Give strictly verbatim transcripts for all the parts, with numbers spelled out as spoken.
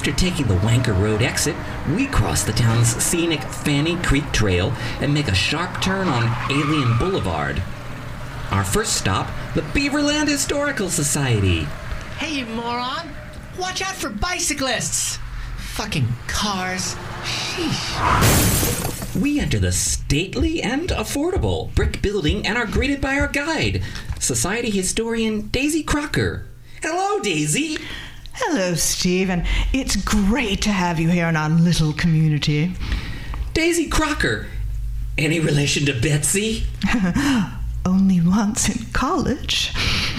After taking the Wanker Road exit, we cross the town's scenic Fanny Creek Trail and make a sharp turn on Alien Boulevard. Our first stop, the Beaverland Historical Society. Hey, you moron! Watch out for bicyclists! Fucking cars. Sheesh. We enter the stately and affordable brick building and are greeted by our guide, Society historian Daisy Crocker. Hello, Daisy! Hello, Steve, and it's great to have you here in our little community. Daisy Crocker, any relation to Betsy? Only once in college.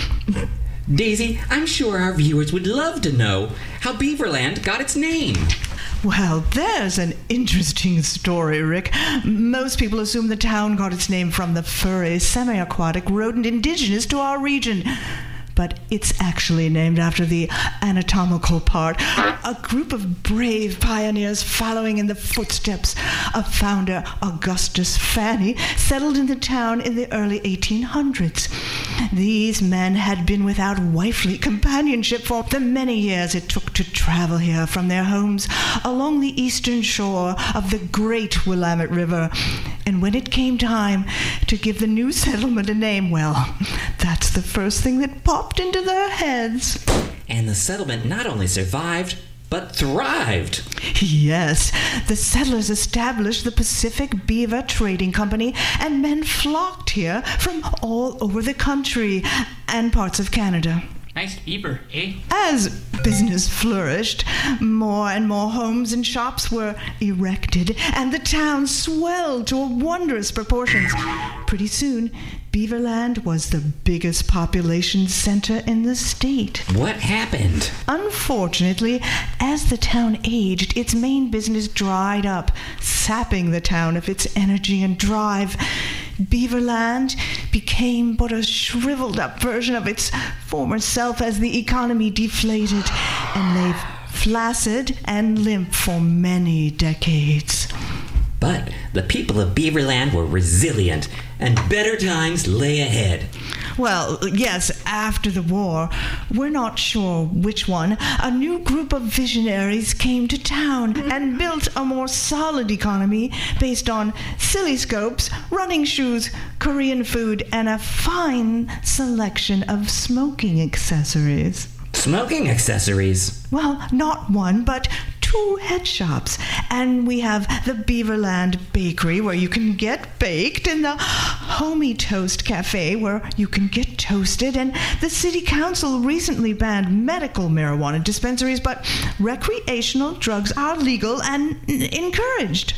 Daisy, I'm sure our viewers would love to know how Beaverland got its name. Well, there's an interesting story, Rick. Most people assume the town got its name from the furry, semi-aquatic rodent indigenous to our region. But it's actually named after the anatomical part. A group of brave pioneers following in the footsteps of founder Augustus Fanny settled in the town in the early eighteen hundreds. These men had been without wifely companionship for the many years it took to travel here from their homes along the eastern shore of the great Willamette River. And when it came time to give the new settlement a name, well, that's the first thing that popped into their heads. And the settlement not only survived, but thrived. Yes, the settlers established the Pacific Beaver Trading Company, and men flocked here from all over the country and parts of Canada. Nice beaver, eh? As business flourished, more and more homes and shops were erected, and the town swelled to wondrous proportions. Pretty soon, Beaverland was the biggest population center in the state. What happened? Unfortunately, as the town aged, its main business dried up, sapping the town of its energy and drive. Beaverland became but a shriveled-up version of its former self as the economy deflated and lay flaccid and limp for many decades. But the people of Beaverland were resilient, and better times lay ahead. Well, yes, after the war, we're not sure which one, a new group of visionaries came to town and built a more solid economy based on oscilloscopes, running shoes, Korean food, and a fine selection of smoking accessories. Smoking accessories? Well, not one, but two head shops. And we have the Beaverland Bakery, where you can get baked, and the Homey Toast Cafe, where you can get toasted. And the city council recently banned medical marijuana dispensaries, but recreational drugs are legal and encouraged.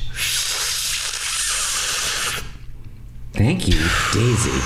Thank you, Daisy.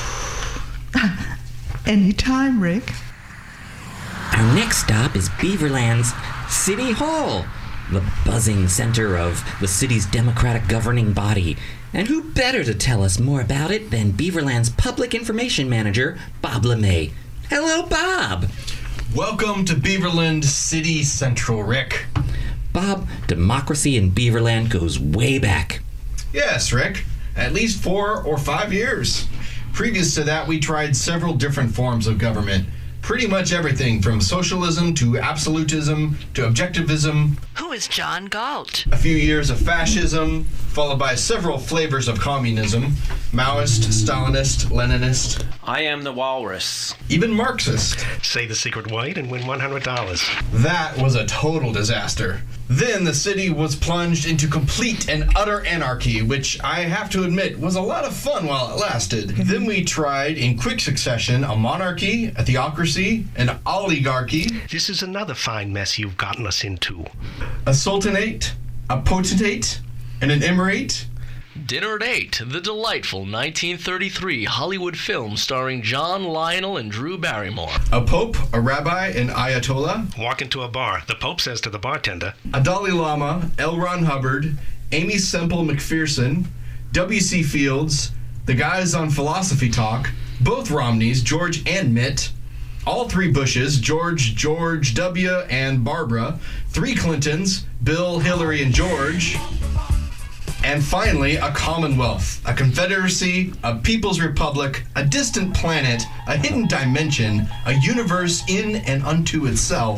Anytime, Rick. Our next stop is Beaverland's City Hall, the buzzing center of the city's democratic governing body. And who better to tell us more about it than Beaverland's public information manager, Bob LeMay. Hello, Bob. Welcome to Beaverland City Central, Rick. Bob, democracy in Beaverland goes way back. Yes, Rick. At least four or five years. Previous to that, we tried several different forms of government. Pretty much everything from socialism to absolutism to objectivism. Who is John Galt? A few years of fascism, followed by several flavors of communism. Maoist, Stalinist, Leninist. I am the walrus. Even Marxist. Say the secret word and win one hundred dollars. That was a total disaster. Then the city was plunged into complete and utter anarchy, which I have to admit was a lot of fun while it lasted. Then we tried in quick succession a monarchy, a theocracy, an oligarchy. This is another fine mess you've gotten us into. A sultanate, a potentate, and an emirate. Dinner at Eight, the delightful nineteen thirty-three Hollywood film starring John Lionel and Drew Barrymore. A pope, a rabbi, an ayatollah. Walk into a bar. The pope says to the bartender, A Dalai Lama, L. Ron Hubbard, Amy Semple McPherson, W C Fields, the guys on Philosophy Talk, both Romneys, George and Mitt, all three Bushes, George, George W., and Barbara, three Clintons, Bill, Hillary, and George. And finally, a commonwealth, a confederacy, a people's republic, a distant planet, a hidden dimension, a universe in and unto itself,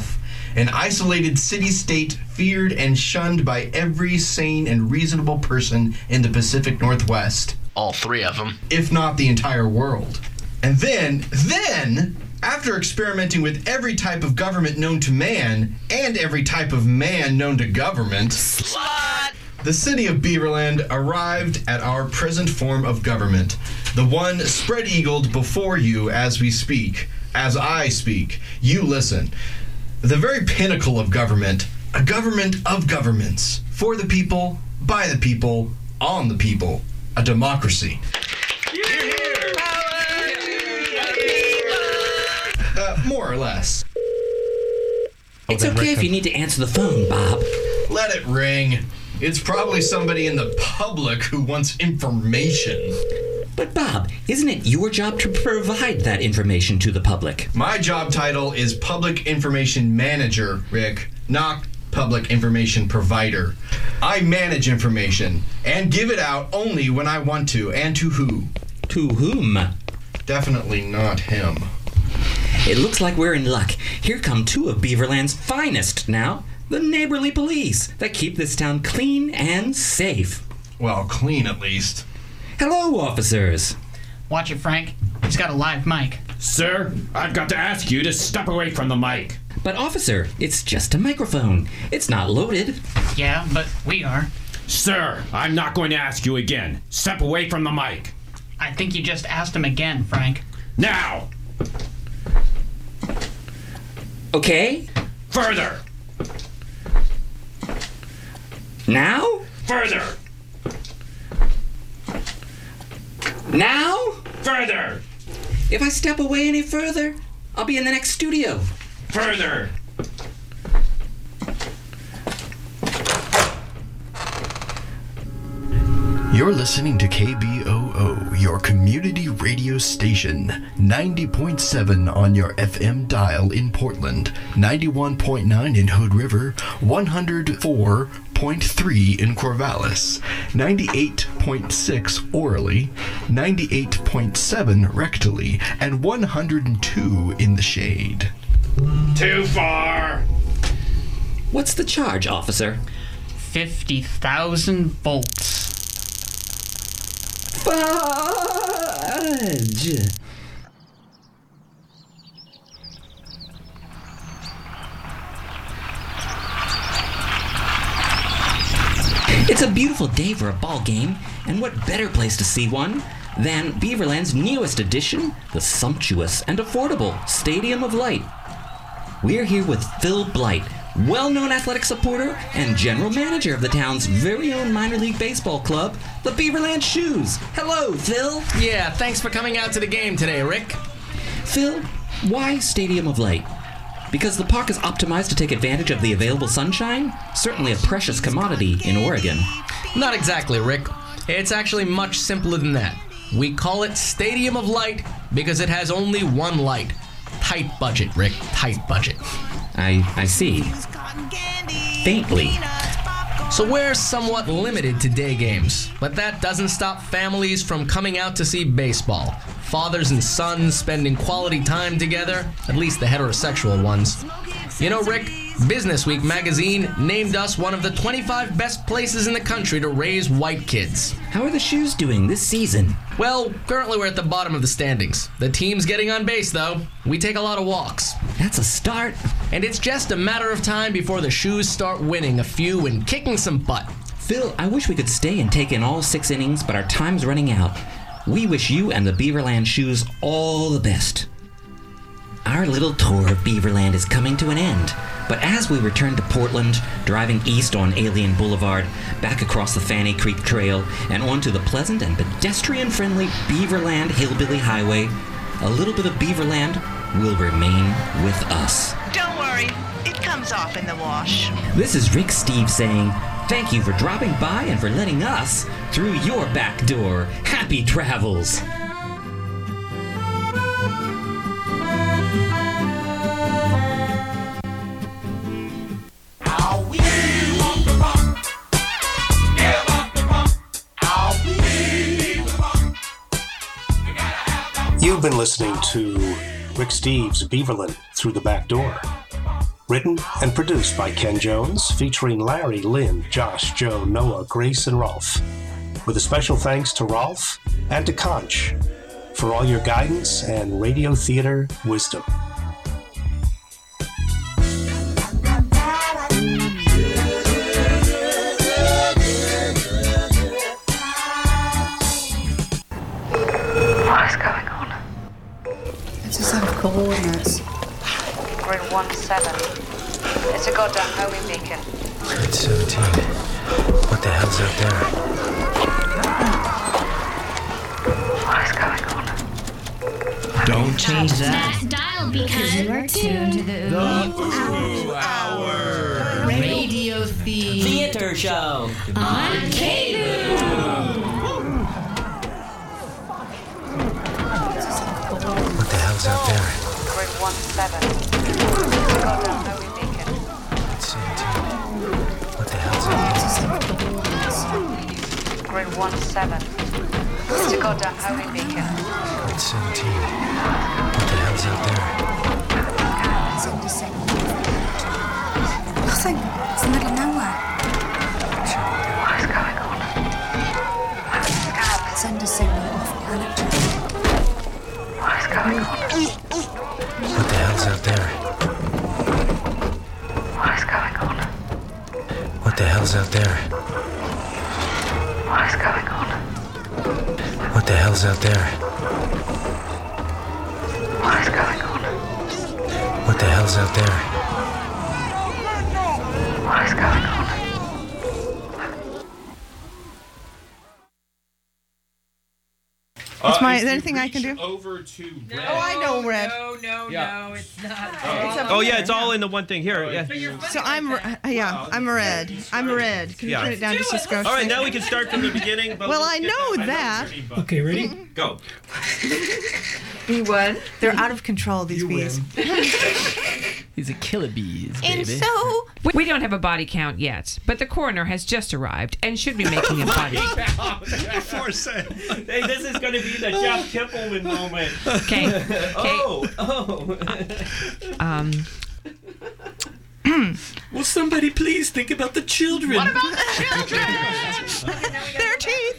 an isolated city-state feared and shunned by every sane and reasonable person in the Pacific Northwest. All three of them. If not the entire world. And then, then, after experimenting with every type of government known to man, and every type of man known to government, Slut! the city of Beaverland arrived at our present form of government, the one spread-eagled before you as we speak, as I speak. You listen. The very pinnacle of government, a government of governments, for the people, by the people, on the people, a democracy. Uh, more or less. It's okay if you need to answer the phone, Bob. Let it ring. It's probably somebody in the public who wants information. But Bob, isn't it your job to provide that information to the public? My job title is Public Information Manager, Rick, not Public Information Provider. I manage information and give it out only when I want to, and to who? To whom? Definitely not him. It looks like we're in luck. Here come two of Beaverland's finest now. The neighborly police that keep this town clean and safe. Well, clean at least. Hello, officers. Watch it, Frank. He's got a live mic. Sir, I've got to ask you to step away from the mic. But officer, it's just a microphone. It's not loaded. Yeah, but we are. Sir, I'm not going to ask you again. Step away from the mic. I think you just asked him again, Frank. Now! Okay. Further! Now? Further! Now? Further! If I step away any further, I'll be in the next studio. Further! You're listening to K B O O, your community radio station, ninety point seven on your F M dial in Portland, ninety-one point nine in Hood River, one hundred four point three in Corvallis, ninety-eight point six orally, ninety-eight point seven rectally, and one hundred two in the shade. Too far! What's the charge, officer? fifty thousand volts. Fudge! It's a beautiful day for a ball game, and what better place to see one than Beaverland's newest addition, the sumptuous and affordable Stadium of Light. We're here with Phil Blight, well-known athletic supporter and general manager of the town's very own minor league baseball club, the Beaverland Shoes. Hello, Phil. Yeah, thanks for coming out to the game today, Rick. Phil, why Stadium of Light? Because the park is optimized to take advantage of the available sunshine? Certainly a precious commodity in Oregon. Not exactly, Rick. It's actually much simpler than that. We call it Stadium of Light because it has only one light. Tight budget, Rick. Tight budget. I I see. Faintly. So we're somewhat limited to day games, but that doesn't stop families from coming out to see baseball. Fathers and sons spending quality time together, at least the heterosexual ones. You know, Rick, Business Week magazine named us one of the twenty-five best places in the country to raise white kids. How are the Shoes doing this season? Well, currently we're at the bottom of the standings. The team's getting on base, though. We take a lot of walks. That's a start. And it's just a matter of time before the Shoes start winning a few and kicking some butt. Phil, I wish we could stay and take in all six innings, but our time's running out. We wish you and the Beaverland Shoes all the best. Our little tour of Beaverland is coming to an end, but as we return to Portland, driving east on Alien Boulevard, back across the Fanny Creek Trail, and onto the pleasant and pedestrian-friendly Beaverland Hillbilly Highway, a little bit of Beaverland will remain with us. Don't worry, it comes off in the wash. This is Rick Steve saying, thank you for dropping by and for letting us through your back door. Happy travels! You've been listening to Rick Steves' Beaverland Through the Back Door. Written and produced by Ken Jones, featuring Larry, Lynn, Josh, Joe, Noah, Grace, and Rolf. With a special thanks to Rolf and to Conch for all your guidance and radio theater wisdom. What is going on? It's a set of coordinates. Grid one seven. It's a goddamn homing beacon. Grid seventeen. What the hell's out there? What is going on? Don't change that. That dial because you are tuned to the Ooh Hour Radio Theme Theater Show on K B O O. What the hell's out there? Grid one seven. It's a goddamn homing beacon. Grid seventeen. What the hell's out there? Grid one seven. It's a goddamn homing beacon. Grid seventeen. What the hell's out there? Nothing. It's the middle of nowhere. What is going on? Send a signal off planet. What is going on? What the hell's out there? What is going on? What the hell's out there? What is going on? What the hell's out there? What is going on? What the hell's out there? What is going on? Is my, is there anything I can do? Over to Oh, I know red. No, no, Yeah. no, it's not. It's Oh yeah, it's all in the one thing here. Yeah. So I'm, uh, yeah, I'm red. I'm red. Can you Yeah. turn it down just a skosh? All right, now we can start from the beginning. But Well, let's I get know that- that. Okay, ready? Go. You won. They're out of control, these bees. These are killer bees, And baby. so we don't have a body count yet, but the coroner has just arrived and should be making a body count. Hey, this is going to be the Jeff Kippelman moment. Okay. Okay. Oh, oh. Um. Will somebody please think about the children? What about the children? Their teeth.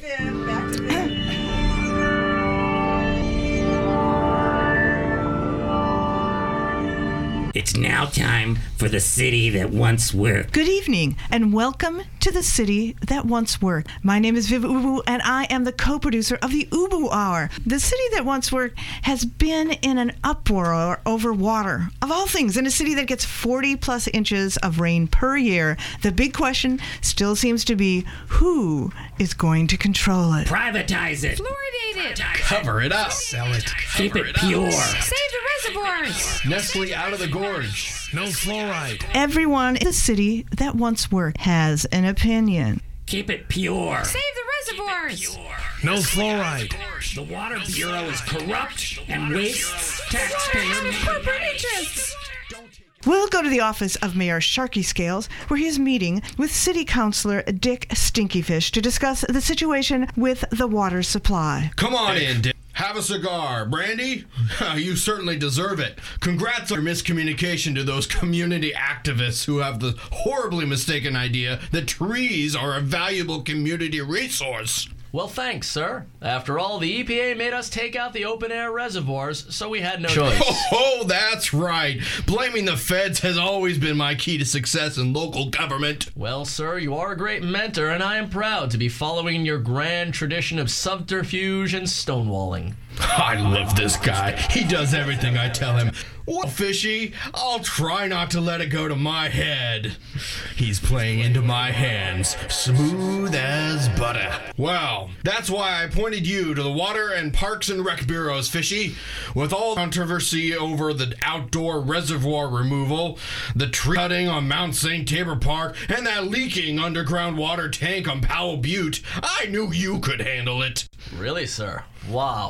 It's now time for the city that once worked. Good evening, and welcome to the city that once worked. My name is Viv Ubu, and I am the co-producer of the Ubu Hour. The city that once worked has been in an uproar over water. Of all things, in a city that gets forty plus inches of rain per year, the big question still seems to be, who is going to control it? Privatize it. Fluoridate it. Cover it up. Sell it. Keep it pure. Save the reservoirs. Nestle out of the gorge. No fluoride. Everyone in the city that once worked has an opinion. Keep it pure. Save the reservoirs. No fluoride. The Water Bureau is corrupt and wastes taxpayer money. Corporate interests. We'll go to the office of Mayor Sharky Scales, where he is meeting with City Councilor Dick Stinkyfish to discuss the situation with the water supply. Come on in, Dick. Have a cigar. Brandy? You certainly deserve it. Congrats on your miscommunication to those community activists who have the horribly mistaken idea that trees are a valuable community resource. Well, thanks, sir. After all, the E P A made us take out the open-air reservoirs, so we had no choice. Oh, that's right. Blaming the feds has always been my key to success in local government. Well, sir, you are a great mentor, and I am proud to be following your grand tradition of subterfuge and stonewalling. I love this guy. He does everything I tell him. Well, Fishy, I'll try not to let it go to my head. He's playing into my hands, smooth as butter. Well, that's why I appointed you to the Water and Parks and Rec Bureaus, Fishy. With all controversy over the outdoor reservoir removal, the tree cutting on Mount Saint Tabor Park, and that leaking underground water tank on Powell Butte, I knew you could handle it. Really, sir? Wow.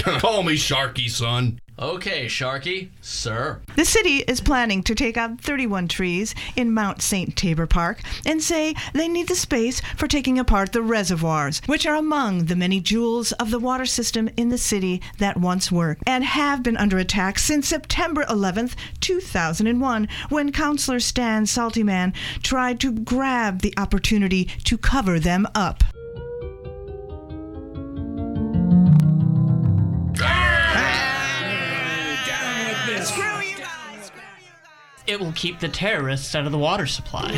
Call me Sharky, son. Okay, Sharky, sir. The city is planning to take out thirty-one trees in Mount Saint Tabor Park and say they need the space for taking apart the reservoirs, which are among the many jewels of the water system in the city that once worked and have been under attack since September eleventh, two thousand one, when Councillor Stan Saltyman tried to grab the opportunity to cover them up. It will keep the terrorists out of the water supply.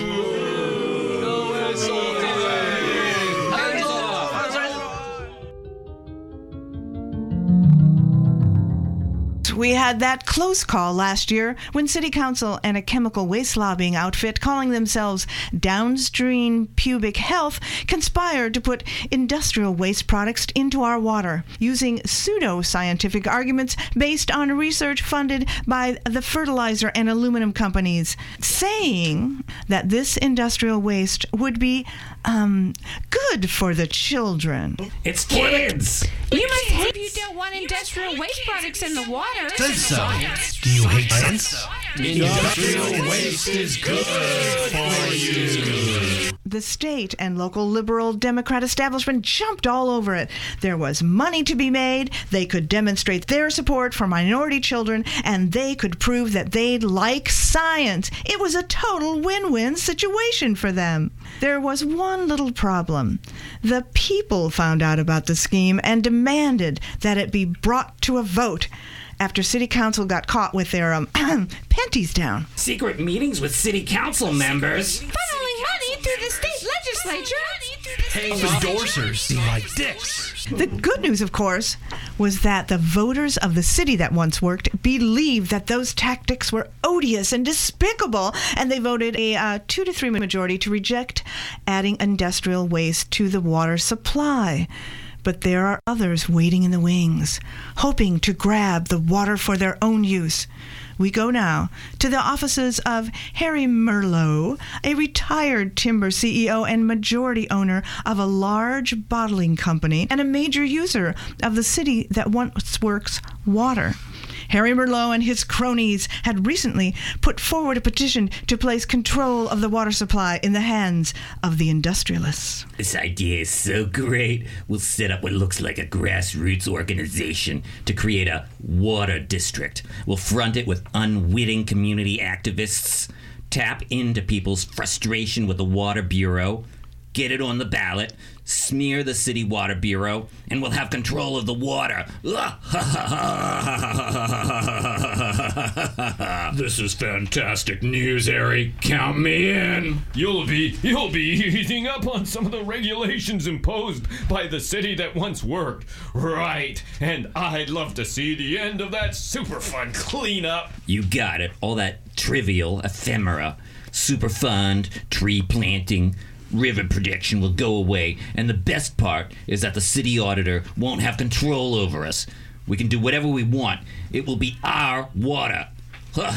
We had that close call last year when City Council and a chemical waste lobbying outfit calling themselves Downstream Pubic Health conspired to put industrial waste products into our water using pseudo-scientific arguments based on research funded by the fertilizer and aluminum companies, saying that this industrial waste would be um, good for the children. It's kids! You must hope you don't want industrial waste products in the water. Science. Do you hate science? Industrial waste is good for you. The state and local liberal Democrat establishment jumped all over it. There was money to be made, they could demonstrate their support for minority children, and they could prove that they like science. It was a total win-win situation for them. There was one little problem. The people found out about the scheme and demanded that it be brought to a vote after City Council got caught with their um, panties down. Secret meetings with City Council members. Funneling money through the state legislature. Paying endorsers be like dicks. The good news, of course, was that the voters of the city that once worked believed that those tactics were odious and despicable, and they voted a uh, two to three majority to reject adding industrial waste to the water supply. But there are others waiting in the wings, hoping to grab the water for their own use. We go now to the offices of Harry Merlot, a retired timber C E O and majority owner of a large bottling company and a major user of the city that once works water. Harry Merlot and his cronies had recently put forward a petition to place control of the water supply in the hands of the industrialists. This idea is so great. We'll set up what looks like a grassroots organization to create a water district. We'll front it with unwitting community activists, tap into people's frustration with the Water Bureau, get it on the ballot, smear the City Water Bureau, and we'll have control of the water. This is fantastic news, Harry. Count me in. You'll be you'll be easing up on some of the regulations imposed by the city that once worked. Right. And I'd love to see the end of that Superfund cleanup. You got it. All that trivial ephemera. Superfund, tree planting, river protection will go away, and the best part is that the city auditor won't have control over us. We can do whatever we want. It will be our water. But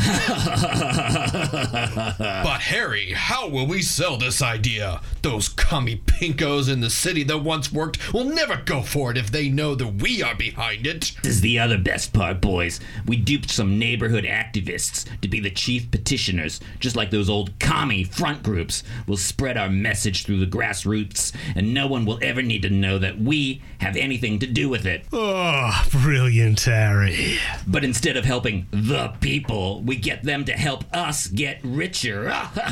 Harry, how will we sell this idea? Those commie pinkos in the city that once worked will never go for it if they know that we are behind it. This is the other best part, boys. We duped some neighborhood activists to be the chief petitioners, just like those old commie front groups. We'll spread our message through the grassroots, and no one will ever need to know that we have anything to do with it. Oh, brilliant, Harry. But instead of helping the people, we get them to help us get richer.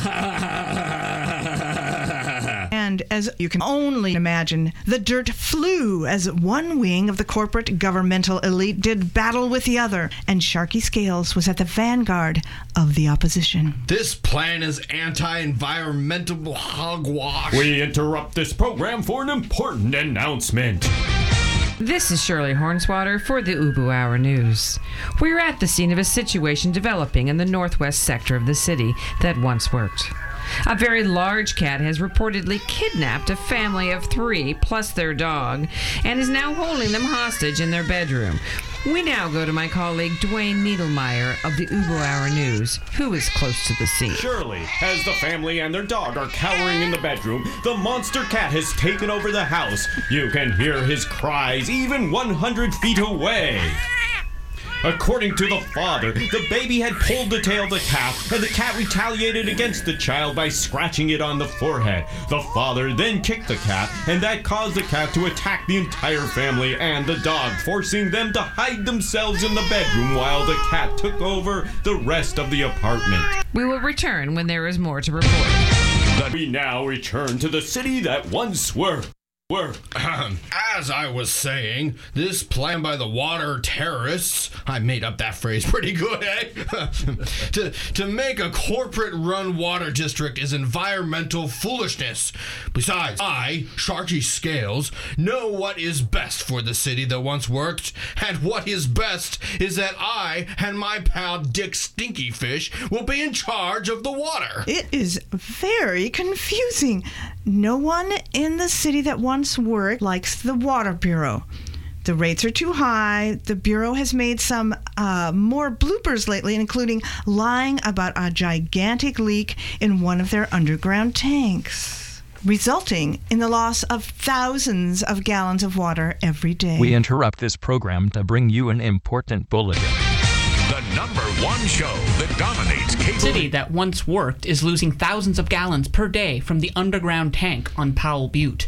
And as you can only imagine, the dirt flew as one wing of the corporate governmental elite did battle with the other, and Sharky Scales was at the vanguard of the opposition. This plan is anti-environmental hogwash. We interrupt this program for an important announcement. This is Shirley Hornswater for the Ubu Hour News. We're at the scene of a situation developing in the northwest sector of the city that once worked. A very large cat has reportedly kidnapped a family of three plus their dog and is now holding them hostage in their bedroom. We now go to my colleague Dwayne Needlemeyer of the Ubu Hour News, who is close to the scene. Surely, as the family and their dog are cowering in the bedroom, the monster cat has taken over the house. You can hear his cries even one hundred feet away. According to the father, the baby had pulled the tail of the cat, and the cat retaliated against the child by scratching it on the forehead. The father then kicked the cat, and that caused the cat to attack the entire family and the dog, forcing them to hide themselves in the bedroom while the cat took over the rest of the apartment. We will return when there is more to report. Let me now return to the city that once were. Were. As I was saying, this plan by the water terrorists, I made up that phrase pretty good, eh? to, to make a corporate-run water district is environmental foolishness. Besides, I, Sharky Scales, know what is best for the city that once worked, and what is best is that I and my pal Dick Stinkyfish will be in charge of the water. It is very confusing. No one in the city that once worked likes the Water Bureau. The rates are too high. The Bureau has made some uh, more bloopers lately, including lying about a gigantic leak in one of their underground tanks, resulting in the loss of thousands of gallons of water every day. We interrupt this program to bring you an important bulletin. The number one show that dominates cable. The city that once worked is losing thousands of gallons per day from the underground tank on Powell Butte.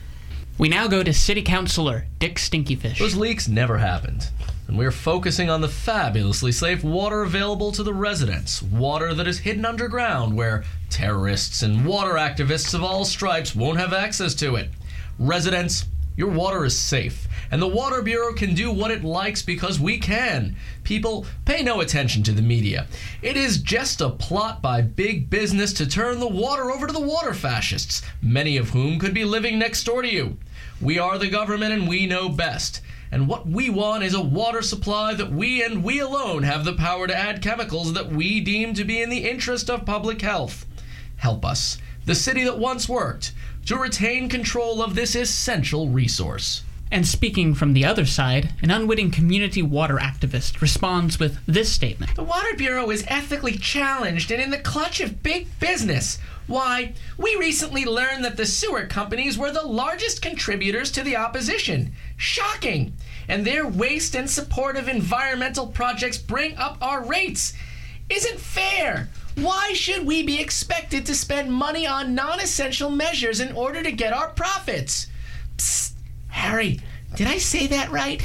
We now go to City Councilor Dick Stinkyfish. Those leaks never happened, and we're focusing on the fabulously safe water available to the residents. Water that is hidden underground where terrorists and water activists of all stripes won't have access to it. Residents, your water is safe, and the Water Bureau can do what it likes because we can. People, pay no attention to the media. It is just a plot by big business to turn the water over to the water fascists, many of whom could be living next door to you. We are the government and we know best. And what we want is a water supply that we and we alone have the power to add chemicals that we deem to be in the interest of public health. Help us, the city that once worked, to retain control of this essential resource. And speaking from the other side, an unwitting community water activist responds with this statement. The Water Bureau is ethically challenged and in the clutch of big business. Why, we recently learned that the sewer companies were the largest contributors to the opposition. Shocking! And their waste and support of environmental projects bring up our rates. Isn't fair. Why should we be expected to spend money on non-essential measures in order to get our profits? Psst, Harry, did I say that right?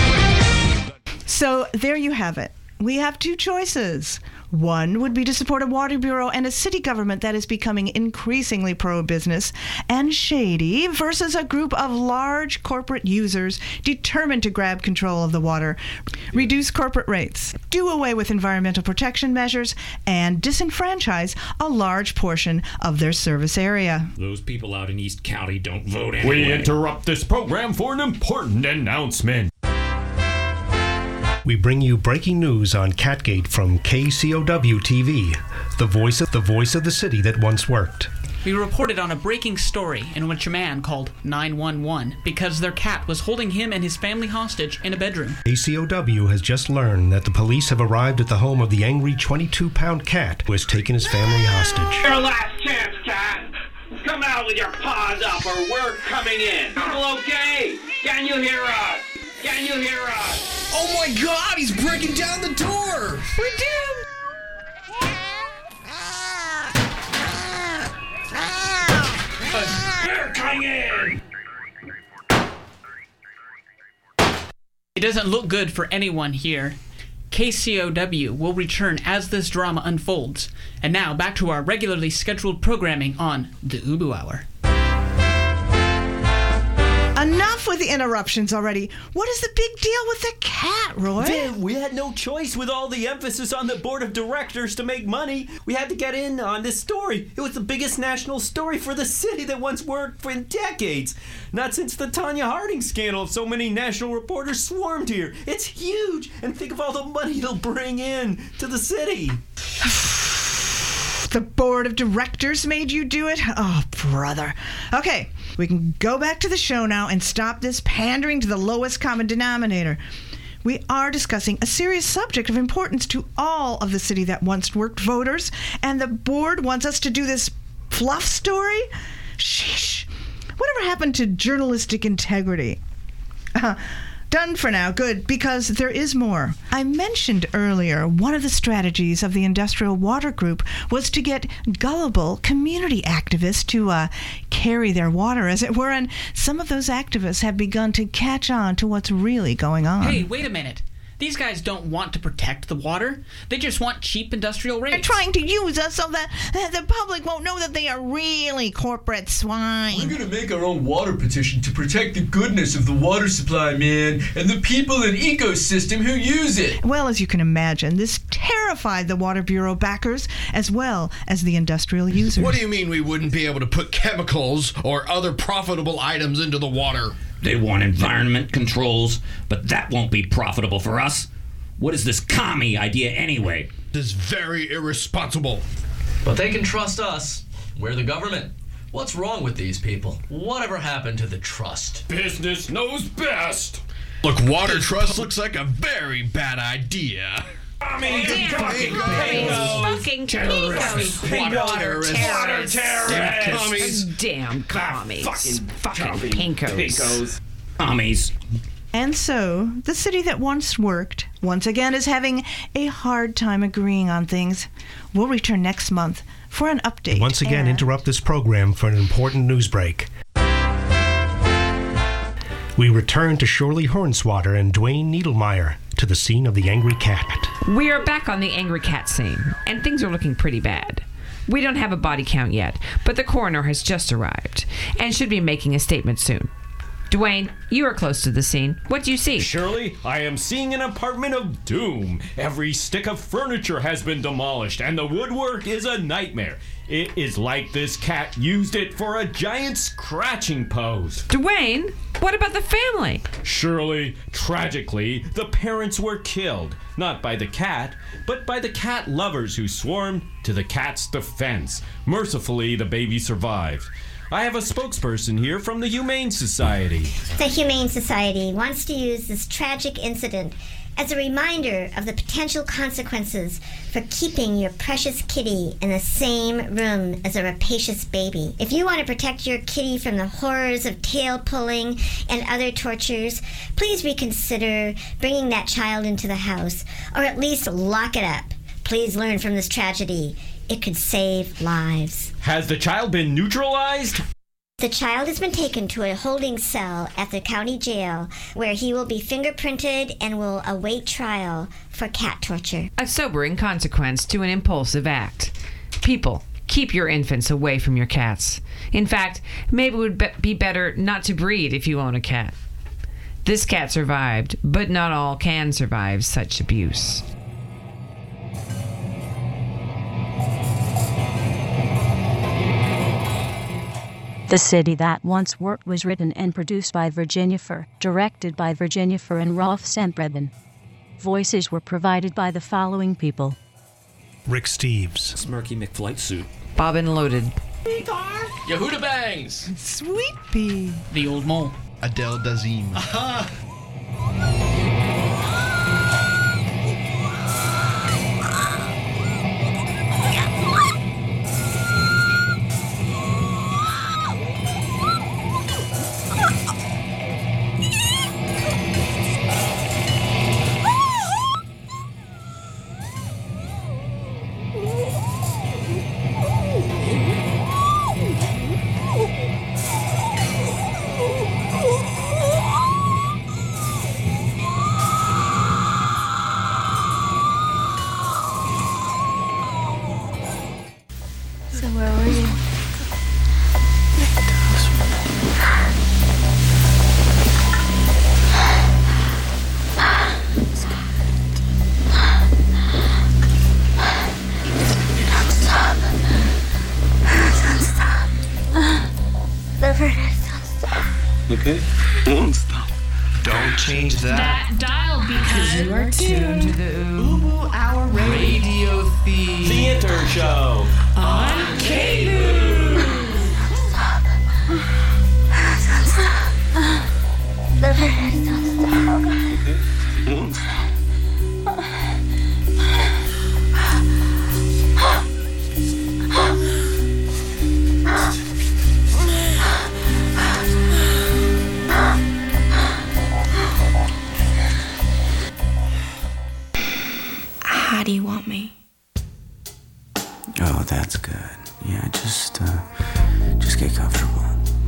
So there you have it. We have two choices. One would be to support a water bureau and a city government that is becoming increasingly pro-business and shady versus a group of large corporate users determined to grab control of the water, reduce corporate rates, do away with environmental protection measures, and disenfranchise a large portion of their service area. Those people out in East County don't vote anyway. We interrupt this program for an important announcement. We bring you breaking news on Catgate from K C O W T V, the voice of the voice of the city that once worked. We reported on a breaking story in which a man called nine one one because their cat was holding him and his family hostage in a bedroom. K C O W has just learned that the police have arrived at the home of the angry twenty-two pound cat who has taken his family hostage. Your last chance, cat. Come out with your paws up or we're coming in. People okay? Can you hear us? Can you hear us? Oh my God, he's breaking down the door! We're doomed! They're coming in! It doesn't look good for anyone here. K C O W will return as this drama unfolds. And now back to our regularly scheduled programming on the Ubu Hour. Enough with the interruptions already. What is the big deal with the cat, Roy? Viv, we had no choice with all the emphasis on the board of directors to make money. We had to get in on this story. It was the biggest national story for the city that once worked for decades. Not since the Tanya Harding scandal, so many national reporters swarmed here. It's huge, and think of all the money it'll bring in to the city. The board of directors made you do it? Oh, brother. Okay, we can go back to the show now and stop this pandering to the lowest common denominator. we are discussing a serious subject of importance to all of the City That Once Worked voters, and the board wants us to do this fluff story? Sheesh. Whatever happened to journalistic integrity? Uh, Done for now. Good, because there is more. I mentioned earlier one of the strategies of the Industrial Water Group was to get gullible community activists to uh, carry their water, as it were, and some of those activists have begun to catch on to what's really going on. Hey, wait a minute. These guys don't want to protect the water. They just want cheap industrial rates. They're trying to use us so that uh, the public won't know that they are really corporate swine. We're going to make our own water petition to protect the goodness of the water supply, man, and the people and ecosystem who use it. Well, as you can imagine, this terrified the Water Bureau backers as well as the industrial users. What do you mean we wouldn't be able to put chemicals or other profitable items into the water? They want environment controls, but that won't be profitable for us. What is this commie idea anyway? This is very irresponsible. But they can trust us. We're the government. What's wrong with these people? Whatever happened to the trust? Business knows best. Look, water trust looks like a very bad idea. I mean, Damn fucking fucking terrorists. Water terrorists. Commies. Damn commies. Fucking, fucking pinkos. Pinkos. Commies. And so, the City That Once Worked, once again, is having a hard time agreeing on things. We'll return next month for an update. Once again, and... interrupt this program for an important news break. We return to Shirley Hornswater and Dwayne Needlemeyer to the scene of the angry cat. We are back on the angry cat scene, and things are looking pretty bad. We don't have a body count yet, but the coroner has just arrived and should be making a statement soon. Dwayne, you are close to the scene. What do you see? Shirley, I am seeing an apartment of doom. Every stick of furniture has been demolished, and the woodwork is a nightmare. It is like this cat used it for a giant scratching post. Dwayne, what about the family? Shirley, tragically, the parents were killed. Not by the cat, but by the cat lovers who swarmed to the cat's defense. Mercifully, the baby survived. I have a spokesperson here from the Humane Society. The Humane Society wants to use this tragic incident as a reminder of the potential consequences for keeping your precious kitty in the same room as a rapacious baby. If you want to protect your kitty from the horrors of tail pulling and other tortures, please reconsider bringing that child into the house, or at least lock it up. Please learn from this tragedy. It could save lives. Has the child been neutralized? The child has been taken to a holding cell at the county jail where he will be fingerprinted and will await trial for cat torture. A sobering consequence to an impulsive act. People, keep your infants away from your cats. In fact, maybe it would be better not to breed if you own a cat. This cat survived, but not all can survive such abuse. The City That Once Worked was written and produced by Virginia Fur, directed by Virginia Fur and Rolf Sempreben. Voices were provided by the following people: Rick Steves, Smirky McFlight Suit, Bobbin Loaded, Yehuda Bangs, Sweet Pea, The Old Mole, Adele Dazim. So where were you? Don't stop. Don't stop. Never don't stop. Okay? Won't stop. Don't change that. That dial because you are tuned to the Ubu Hour Radio Theme. Theater Show. On K-Boo. Never don't stop. Won't stop. Just get comfortable.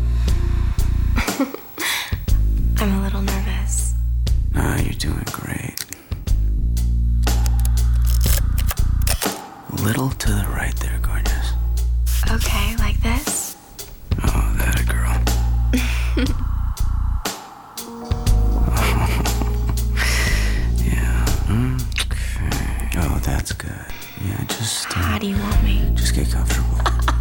I'm a little nervous. Nah, you're doing great. A little to the right there, gorgeous. Okay, like this? Oh, that a girl. Yeah. Okay. Oh, that's good. Yeah, just. Uh, How do you want me? Just get comfortable.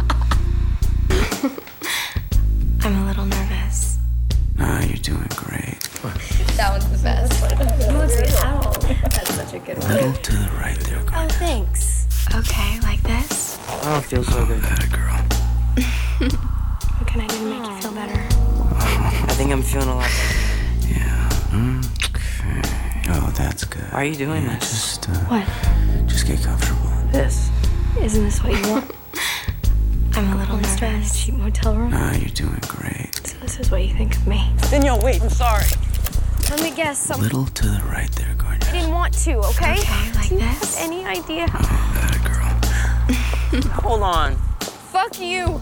I'm a little nervous. Nah, you're doing great. That was the best. Ow. That's such a good A little to the right there, Oh, thanks. Okay, like this? I don't feel so good. That a girl. What can I do to make you feel better? I think I'm feeling a lot better. Yeah. Okay. Oh, that's good. Why are you doing yeah, this? Just, uh, What? Just get comfortable. This. Isn't this what you want? I'm a little nervous. In a cheap motel room. Nah, you're doing great. So this is what you think of me. Danielle, wait, I'm sorry. Let me guess. A Some... little to the right there, gorgeous. I didn't want to, okay? Okay, like do you this. Have any idea how... Oh, that a girl. Hold on. Fuck you.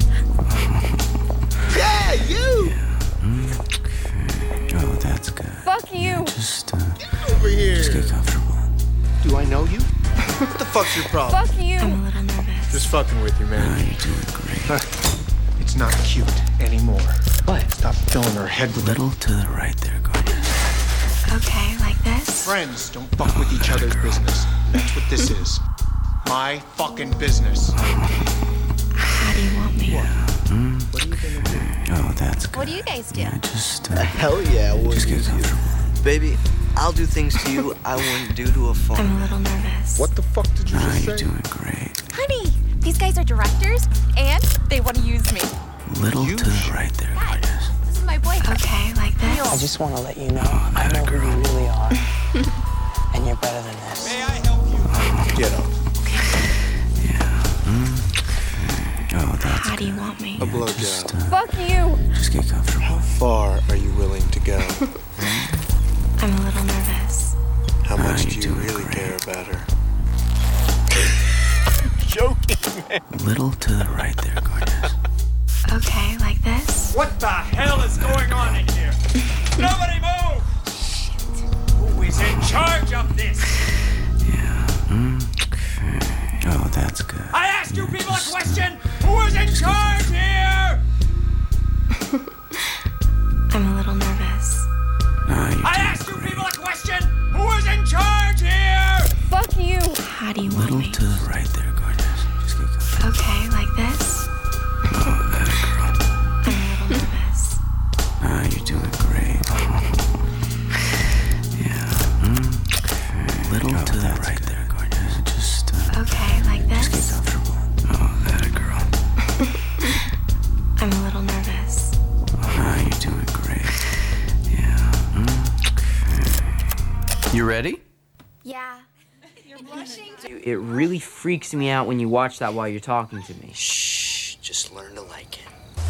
Yeah, you! Yeah. Okay. Oh, that's good. Fuck you. Yeah, just, uh, Get over here. Just get comfortable. Do I know you? What the fuck's your problem? Fuck you. I'm a little nervous. Just fucking with you, man. Nah, you're doing great. It's not cute anymore. What? Stop filling her head with A little to the right there, gorgeous. Okay, like this? Friends don't fuck with each other's business. That's what this is. My fucking business. How do you want me? Yeah. Mm. Okay. Oh, that's good. What do you guys do? Yeah, just, uh, Hell yeah, we'll just get use you. comfortable. Baby, I'll do things to you I wouldn't do to a phone. I'm a little nervous. What the fuck did you Nah, just you're say? doing great. Honey, these guys are directors, and they want to use me. A little You to the right there, gorgeous. This is my boyfriend. Okay, like this? I just want to let you know Oh, I that know a who girl. you really are. And you're better than this. May I help you? Get up. Yeah. Mm. Okay. Oh, that's How do you good. want me? A blowjob. Just, uh, Fuck you. just get comfortable. How far are you willing to go? I'm a little nervous. How Ah, much you're do you doing really great. care about her? Joking, man. A little to the right there, gorgeous. Okay, like this? What the hell is going on in here? Nobody move! Who is in charge of this? Yeah. Mm. Okay. Oh, that's good. I asked you Yeah, people just, a question! Who is in charge here? I'm a little nervous. Nah, you're I doing asked you great. people a question! Who is in charge here? Fuck you. How do you A want little me? to the right there, gorgeous. Just get comfortable. Okay, like this? Oh, that a girl. I'm a little nervous. Nah, you're doing great. Yeah. Mm. Okay. Little oh, to the right there, gorgeous. Just, uh, Okay, like just get this? comfortable. Oh, that a girl. I'm a little nervous. Nah, you're doing great. Yeah. Mm. Okay. You ready? Yeah. You're blushing? It really freaks me out when you watch that while you're talking to me. Shh. Just learn to like it.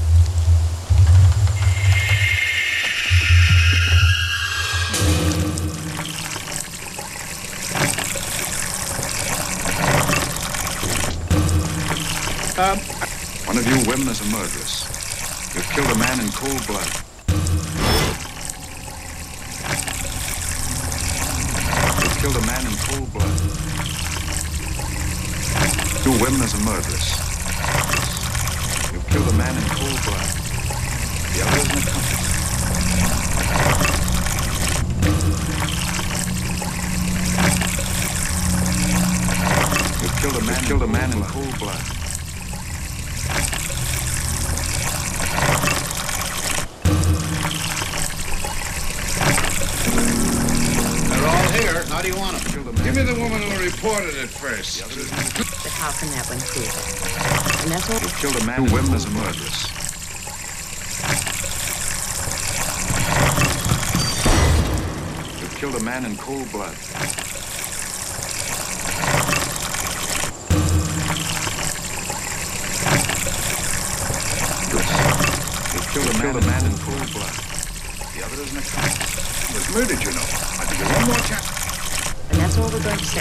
Um, one of you women is a murderess. You've killed a man in cold blood. You've killed a man in cold blood. Two women is a murderess. You've killed a man in cold blood. The other is an accomplice. You've killed a man, killed a man in cold blood. They're all here. How do you want them? Give me the woman who reported it first. But how can that one prove it? And that's what You've killed a man. Two women is a murderess. You've killed a man in cold blood. You've killed a man, killed a man in cold blood. The other is an accomplice. He was murdered, you know. I give you one more chance. and that's all we're going to say.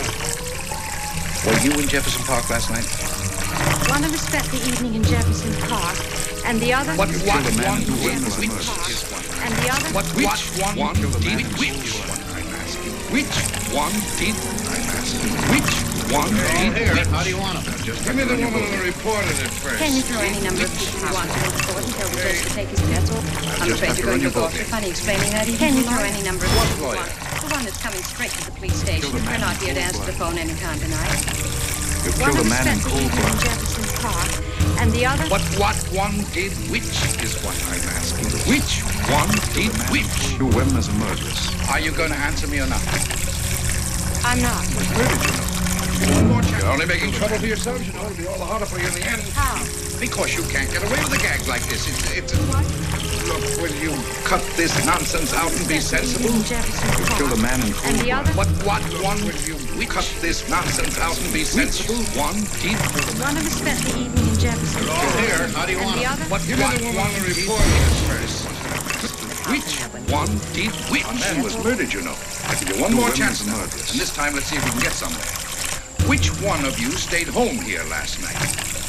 Were you in Jefferson Park last night? Want to spent the evening in Jefferson Park, And the other? What, what, Kill the man one, who which, was which murdered. is one? And the other? What, which one, one did the man who which was one, I'm asking? Which one did, I'm asking? Which one All did here. which? How do you want them? Just give me the woman who reported it first. Can you throw any number of people you want to into court and tell the judge to take his pick? I'm just afraid have to you're going run to your go boat off in. funny explaining that. Can you throw any number of What people you lawyer? want? The one that's coming straight to the police station. Kill the We're man not in here to cold answer the blood. phone anytime tonight. You One killed of a us man in spent the cold evening in blood. Jefferson Park, and the other? What, what one did which is what I'm asking. Which one did which? You women as a murderess. Are you going to answer me or not? I'm not. Where did you know? One more chance. You're only making trouble for yourselves. You know, it'll be all the harder for you in the end. How? Because you can't get away with a gag like this. It's, it's a... Look, will you cut this nonsense out and be sensible? In Jefferson You Park. killed a man in cold And the blood. other? What, what one will you cut this nonsense out and be sensible? One did. One of us spent the evening in Jefferson They're all Park. here. How do you and want the them? other? What, Give what me the woman who reported this first. Which one did which? A man was murdered, you know. I'll give you one Two more women chance as a now. murderess. And this time, let's see if we can get somewhere. Which one of you stayed home here last night?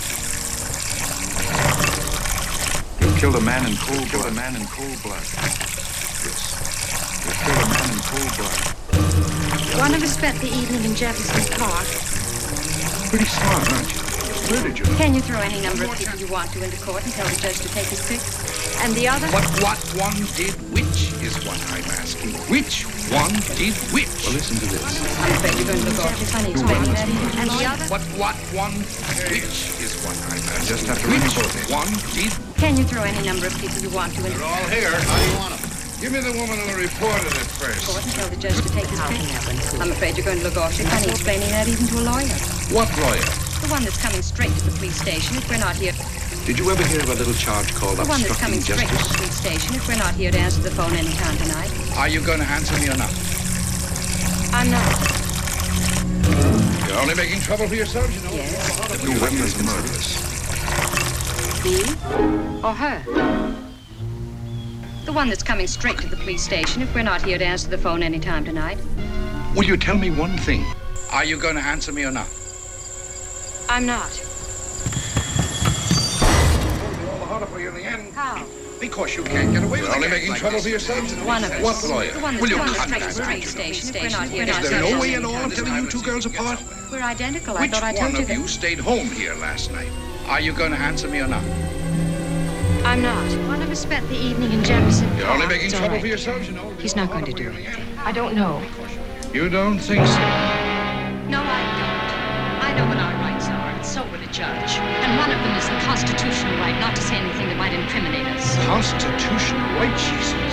You killed a man in cold blood. Killed a man in cold blood. Yes. You killed a man in cold blood. One of us spent the evening in Jefferson Park. Pretty smart, aren't you? Murdered, you know. Can you throw any number of people you want to into court and tell the judge to take his pick? And the other? What, what one did which is what I'm asking. Which one did which? Well, listen to this. I'm afraid you're going to look awfully funny explaining that. And the other? What, what one which is what I'm asking. Just have to run Which your boat in. one did? Can you throw any number of people you want to into They're all here. How do you want them? Give me the woman who reported it first. court and tell the judge to take his pick? I'm afraid you're going to look awfully funny explaining that even to a lawyer. What lawyer? The one that's coming straight to the police station if we're not here. Did you ever hear of a little charge called The one that's obstructing coming straight to justice? the police station if we're not here to answer the phone anytime tonight. Are you going to answer me or not? I'm not. You're only making trouble for yourselves, you know. Yes. You women as a murderess. Me? Or her? The one that's coming straight to the police station if we're not here to answer the phone anytime tonight. Will you tell me one thing? Are you going to answer me or not? I'm not. It'll be all the harder for you in the end. How? Because you can't get away with it. You're only making trouble for yourselves. One of us. What lawyer? The one that's Will you coming cut straight that to the out? police station if we're not here to Is answer there the no phone way at all anytime of telling you two girls apart? We're identical. I Which thought I one told you of that. you stayed home here last night? Are you going to answer me or not? I'm not. One of us spent the evening in Jefferson You're Park. only making It's all trouble right. for yourselves, you know. He's not going to do anything. I don't know. You don't think so? No, I don't. I know what our rights are, and so would a judge. And one of them is the constitutional right not to say anything that might incriminate us. Constitutional right, she says.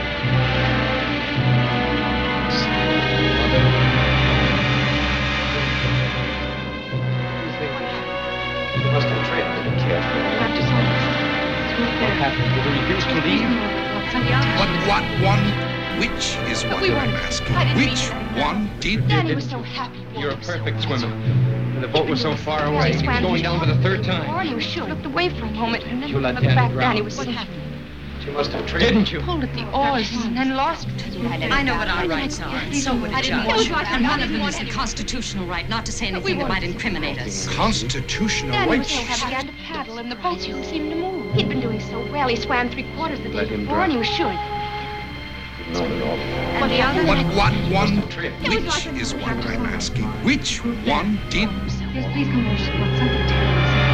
You must have trained little careful. What happened? Did he refuse to leave? What, what one? Which is what I'm asking. Which one did? Daddy was so happy. You're a perfect swimmer. And the boat was so far away. He was going down for the third time. Barney was sure. Looked away for a moment and then You let looked Danny back. drown. Danny was so happy. You must have trained. Didn't you? Pulled at the oars and then lost it. I know what our rights are, and so would a judge. And one of them is the constitutional right not to say anything that might incriminate us. Constitutional Daddy right. was so happy he began to paddle, and the boat seemed to move. He'd been doing so well. He swam three quarters of the Let day him before, and he drown. was sure. No, at all. And the other? What, what one? It was Which like a- is what I'm asking. Which one did? Yes, please come here. She's got something to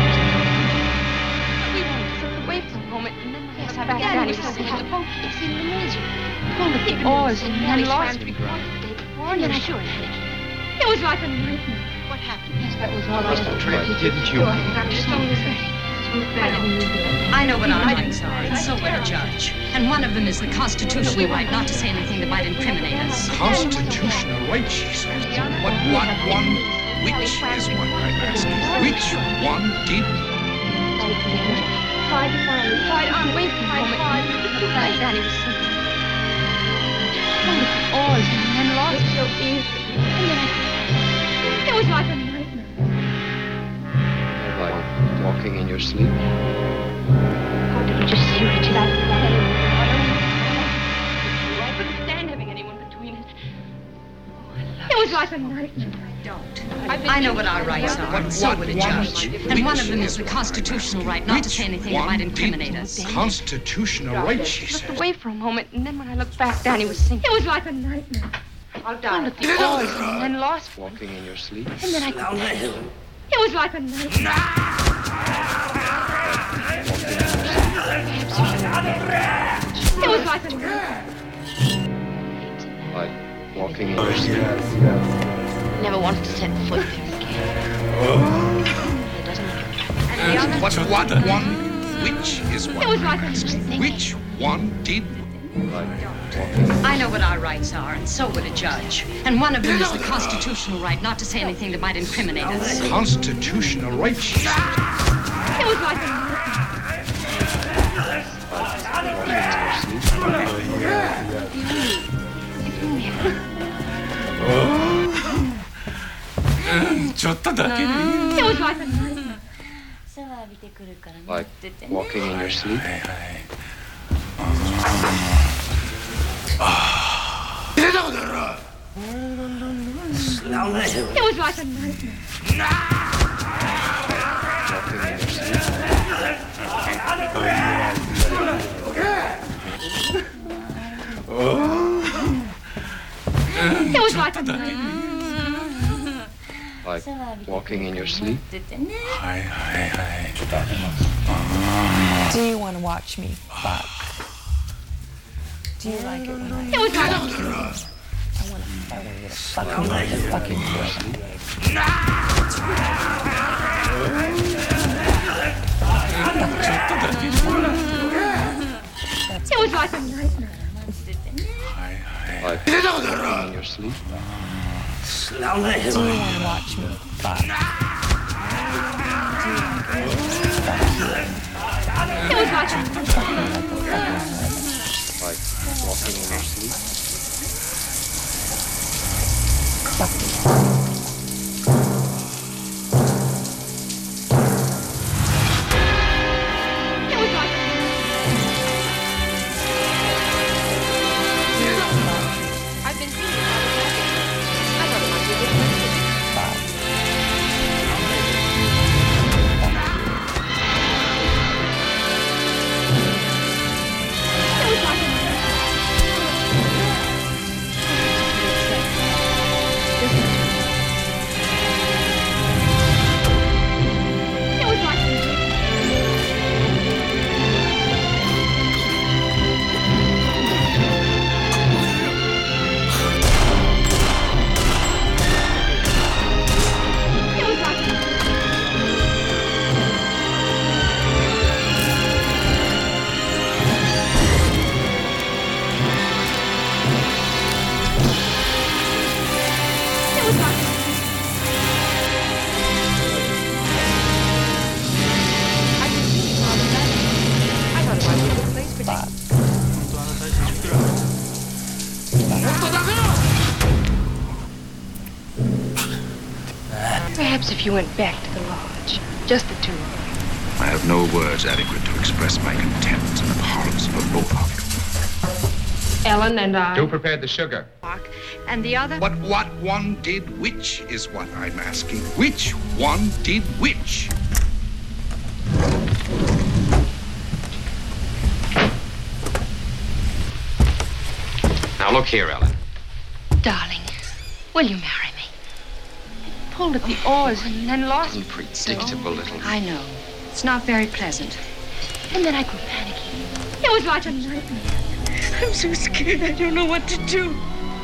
We wanted to slip away for a moment, and then yes, I back Daddy was so happy. The boat seemed to lose you. Pulled at the oars and then lost three quarters of the day before, and then sure. It was like a nightmare. What happened? Yes, that was all I Must have trained, didn't you? Doctor Stone was there. I know what our rights are, and so would a judge. And one of them is the constitutional right not to say anything that might incriminate us. Constitutional right, she says. What, what one? Which is what I'm asking. Which one did? Tried to find me. Tried on. Wait for a moment. Like Danny was so. Pulled at the oars and then lost it so easily. And then I... It was like a nightmare. Like walking in your sleep. How did you just see Richard? I couldn't stand having anyone between us. It was like a nightmare. Don't. I know what our rights are, and so would a judge. And one of them is the constitutional right not to say anything that might incriminate us. Constitutional right, she Looked says. away for a moment, and then when I looked back, Danny was singing. It was like a nightmare. I'll die. At the oars, and then lost one. Walking in your sleep. And then I could panic. It was like a nightmare. It was like a nightmare. Like walking in your sleep. Never wanted to set foot there again. It doesn't look attractive. And the other? What, what one? Which is what? It was like a nightmare. Which one did? I know what our rights are, and so would a judge. And one of them is the constitutional right not to say anything that might incriminate us. Constitutional right, she says. It was like a nightmare. It was like a nightmare. Like walking in your sleep. It was like a nightmare. It was like a nightmare. Like walking in your sleep. Do you want to watch me fuck? Do you like it when I... It was like a I want to fuck you to fuck you like a fucking girl. It was like a nightmare. Like walking in your sleep. Do you want to watch me fuck? It was like a nightmare. Like walking in your sleep. I've been thinking about it. I thought it might be a good message. Perhaps if you went back to the lodge, just the two of you. I have no words adequate to express my contempt and abhorrence for both of you. Ellen and I. Who prepared the sugar? And the other? But what one did which is what I'm asking. Which one did which? Now look here, Ellen. Darling, will you marry me? I pulled at the oars and then lost. Unpredictable little. I know. It's not very pleasant. And then I grew panicky. It was like a nightmare. I'm so scared I don't know what to do.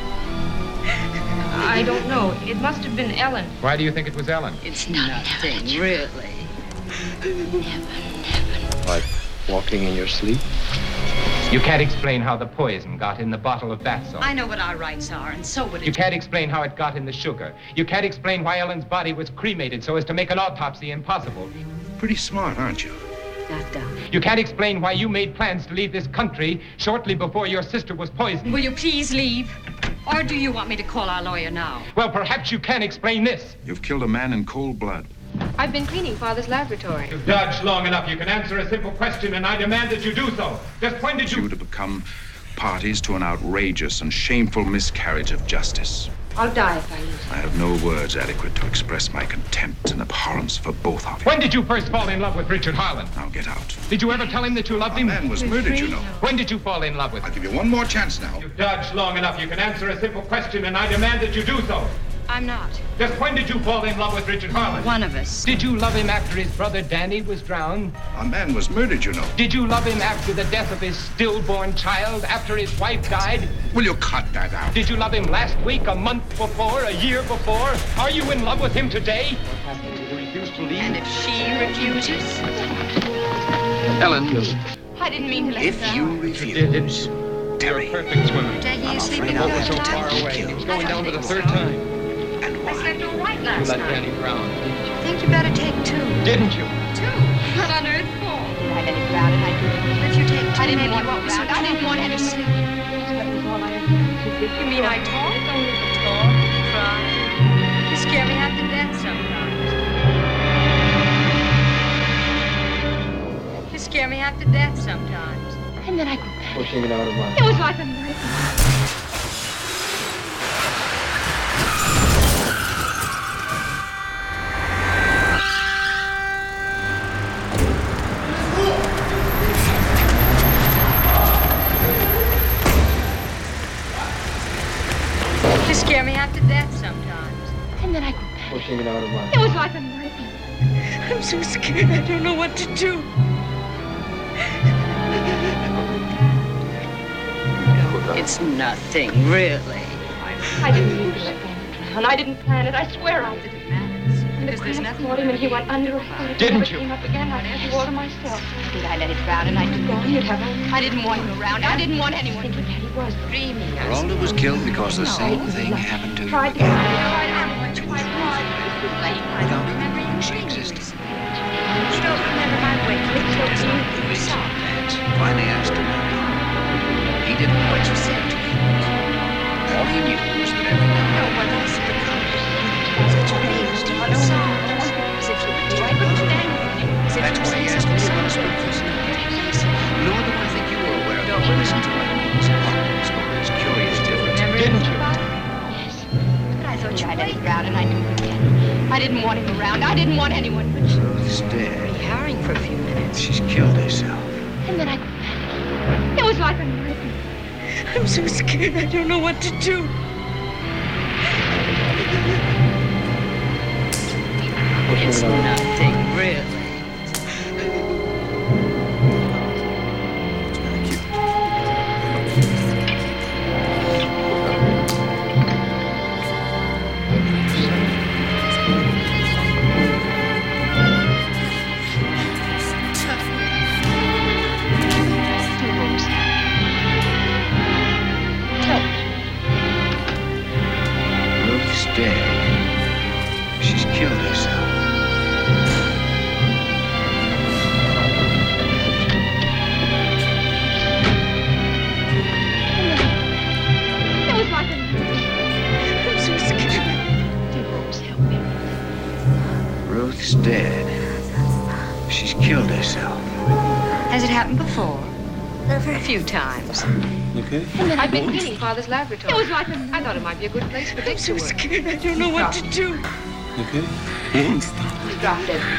I don't know. It must have been Ellen. Why do you think it was Ellen? It's nothing, really. Never, never. Like walking in your sleep? You can't explain how the poison got in the bottle of bath salt. I know what our rights are, and so would it. You can't explain how it got in the sugar. You can't explain why Ellen's body was cremated so as to make an autopsy impossible. Pretty smart, aren't you? Not done. You can't explain why you made plans to leave this country shortly before your sister was poisoned. Will you please leave? Or do you want me to call our lawyer now? Well, perhaps you can explain this. You've killed a man in cold blood. I've been cleaning Father's laboratory. You've dodged long enough. You can answer a simple question, and I demand that you do so. Just when did you... You to become parties to an outrageous and shameful miscarriage of justice. I'll die if I lose. I have no words adequate to express my contempt and abhorrence for both of you. When did you first fall in love with Richard Harlan? Now get out. Did you ever tell him that you loved him? A man was murdered, you know. When did you fall in love with him? I'll give you one more chance now. You've dodged long enough. You can answer a simple question, and I demand that you do so. I'm not. Just when did you fall in love with Richard Harlan? One of us. Did you love him after his brother Danny was drowned? A man was murdered, you know. Did you love him after the death of his stillborn child, after his wife died? Will you cut that out? Did you love him last week, a month before, a year before? Are you in love with him today? And if she refuses? Ellen, I didn't mean to let if her you down. refuse, Terry, perfect swimmer. Taking I'm you sleeping afraid over I so will far take away. you. It's Going down for the third time. I slept all right You last let night. Danny drown. I think you better take two. Didn't you? Two? What on earth for? Did I let it drown and I didn't? If you take two, I didn't want to drown. I didn't want any sleep. That was all I did. You mean I talk? Talk? Cry? You scare me half to death sometimes. You scare me half to death sometimes. And then I go back. Pushing it out of my... It was like a nightmare. You scare me half to death sometimes. And then I go back. Pushing it out of my... It was like a nightmare. I'm so scared I don't know what to do. It's nothing, really. I didn't mean to let Danny drown. I didn't plan it. I swear I didn't. Because there's nothing caught him and he went under. Didn't you? Came up again. I had to water myself. Did I let it drown and I took on? You'd have I didn't want him around. I didn't want anyone. Thinking that he was dreaming. Rhonda was killed because the same thing happened to Tried to you. tried to tried hard. I don't remember you She existed. You don't remember my way. It killed you. The weeks of advance finally asked to marry. He didn't know what you said to him. All he knew was that every now and then he would become such a baby. That's why he asked me to speak this night. Nor do I think you were aware of the listen to my news. Stories, curious differences. Didn't you? Yes. But I thought you let it drown and I knew it again. I didn't want him around. I didn't want anyone but you. Ruth's dead. Harrying for a few minutes. She's killed herself. And then I go back. It was like a nightmare. I'm so scared I don't know what to do. It's nothing, really. Ruth's dead. She's killed herself. It was like a nightmare. I'm so scared. Dear Rose, help me. Ruth's dead. She's killed herself. Has it happened before? A few times. Okay. I've been cleaning Father's laboratory. It was like a I thought it might be a good place for Dick to work. I'm so scared I don't know what to do. Okay. We dropped it.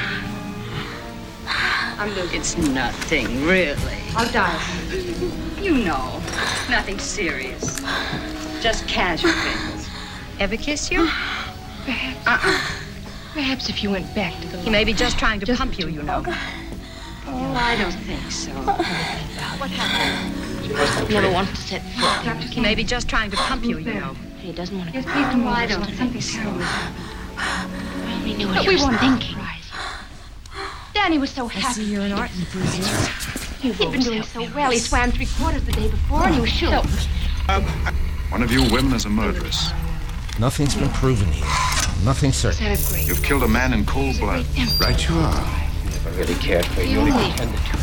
I'm Luke. It's nothing, really. I'll die. You know, nothing serious. Just casual things. Ever kiss you? Perhaps. Uh-uh. Perhaps if you went back to the He may be just trying to just pump you, you know. Oh, I don't think so. What happened? Never wanted to set foot. He may be just trying to pump you, you know. He doesn't want to. Yes, please come. I don't think so. We knew what he was thinking. Danny was so happy. I see you're an art enthusiast. He'd been doing so well. He swam three quarters the day before, and he was sure. One of you women is a murderess. Nothing's been proven here. Nothing certain. You've killed a man in cold blood. Right you are. Never really cared for you. You only pretended to.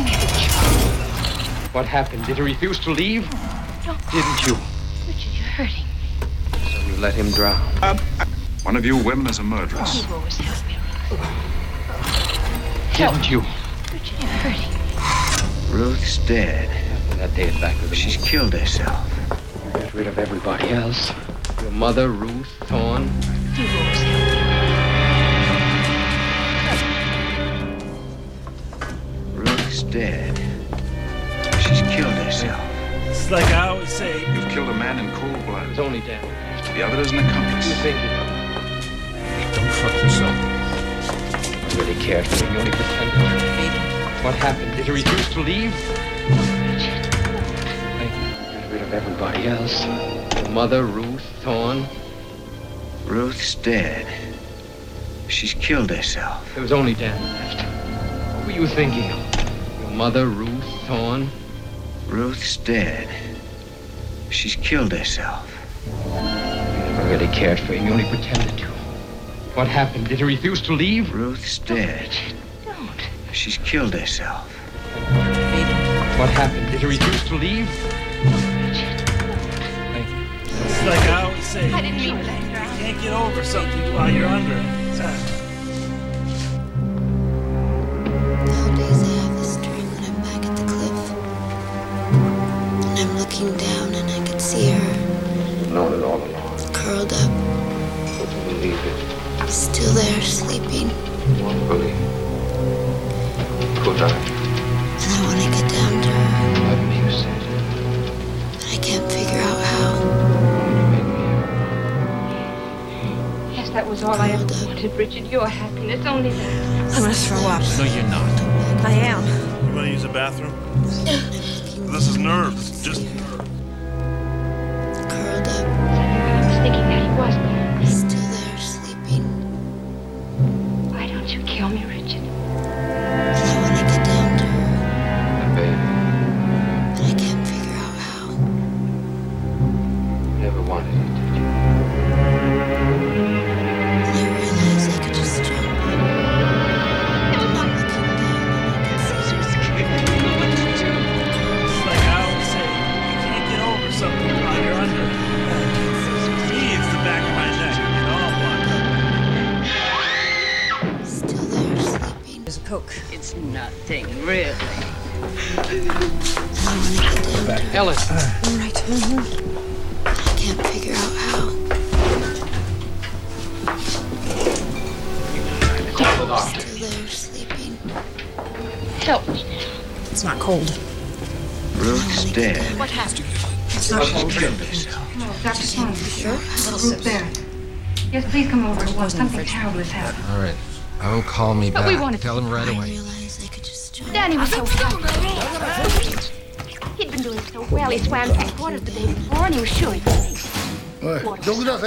What happened? Did he refuse to leave? Didn't you? Richard, you're hurting. So you let him drown. One of you women is a murderess. He always help me. Didn't you? Richard, you're hurting. Ruth's dead. That day back with She's killed herself. Get rid of everybody else. Your mother, Ruth, Thorne. Ruth's dead. She's killed herself. It's like I always say. You've killed a man in cold blood. It's only Dan. The other is an accomplice. You think Don't fuck yourself. you really cared for me? You only pretended. What happened? Did you refuse to leave? Get rid of everybody else. Your mother, Ruth, Thorne. Ruth's dead. She's killed herself. There was only Dan left. What were you thinking of? Your mother, Ruth, Thorne. Ruth's dead. She's killed herself. You never really cared for him. You only pretended to. What happened? Did you refuse to leave? Ruth's dead. Don't. She's killed herself. What happened? Did you refuse to leave? It's like I always say. I didn't mean to let her out. You can't get over something while you're under it. Nowadays I have this dream that I'm back at the cliff. And I'm looking down and I can see her. Known it all along. Curled up. Would you believe it? Still there, sleeping. Won't believe. Could I? And I want to get down to her. Love me, you said. But I can't figure out how. Yes, that was all I ever wanted, Richard. Your happiness, only that. I'm gonna throw up. No, you're not. I am. You want to use a bathroom? This is nerves. Just. Curled up. I was thinking that he was there. Still there, sleeping. Why don't you kill me, Richard? And I want to get down to her. My baby. But I can't figure out how. Never wanted it, did you? And I realized I could just jump. And I'm looking down and I can see her. It's like I always say. You can't get over something while you're under it. Me, it's the back of my neck. And all blocked up. Still there, sleeping. There's a Coke. It's nothing, really. And I want to get down to her. Ellen. Right. But I can't figure out how. Call the doctor. Still there, sleeping. Help me. It's not cold. Ruth's dead. What happened? It's not cold. Killed herself. No, Doctor Sloan, Sure? little group there. Yes, please come over at once. Something terrible has happened. All right. Oh, call me But back. we wanted Tell him right I away. realized I could just jump. Danny was so happy. He'd been doing so well. He swam three quarters the day before, and he was sure he'd win. Curled up.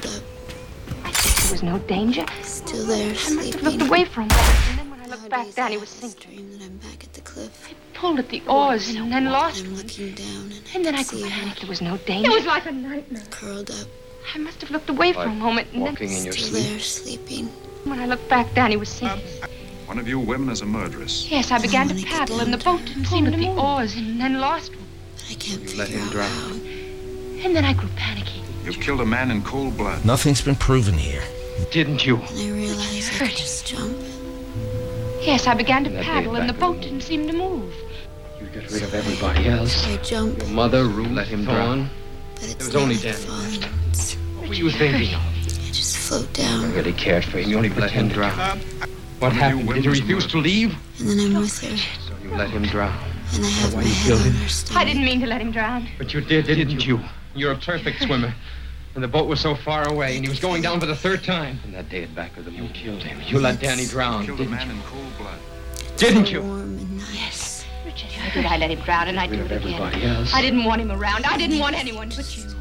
I said there was no danger. Still there, I must have sleeping. looked away for a moment, and then when I looked back, Nowadays, Danny I was have this sinking. dream that I'm back at the cliff. Pulled at the oars and then lost And I'm one. looking down and, And then I see could her panic. There was no danger. It was like a nightmare. curled up. I must have looked away for a Like moment, and then walking in your Still sleep. there, sleeping. when I looked back, Danny was sinking. One of you women is a murderess. Yes, I began to wanna get paddle, down and the to boat her. didn't seem at the oars, and then lost one. But I can't You let figure him out drown. how. And then I grew panicky. You've killed a man in cold blood. Nothing's been proven here. Didn't you? And I realized I could just jump. Yes, I began to And that paddle, day and the back boat with didn't seem to move. You get rid of everybody else. I jump, Your mother, Ruth, let him drown. but it's There was not only like Dan falling. left. What were you thinking of? I just float You down, really cared for him. You only let him drown. What happened? Did you refuse to leave? and then I'm with her, So you let him drown. and I have why my you head killed on him? her I stomach. didn't mean to let him drown. But you did, didn't you? You're a perfect swimmer. And the boat was so far away, and he was going down for the third time. And that day at back of the moon, you killed him. You let Danny drown, Killed a didn't man you? in cold blood. Didn't you? Warm and nice. Yes. Richard, how did I let him drown, and I'd do Rid it of again. everybody else. I didn't want him around. I didn't want anyone but you.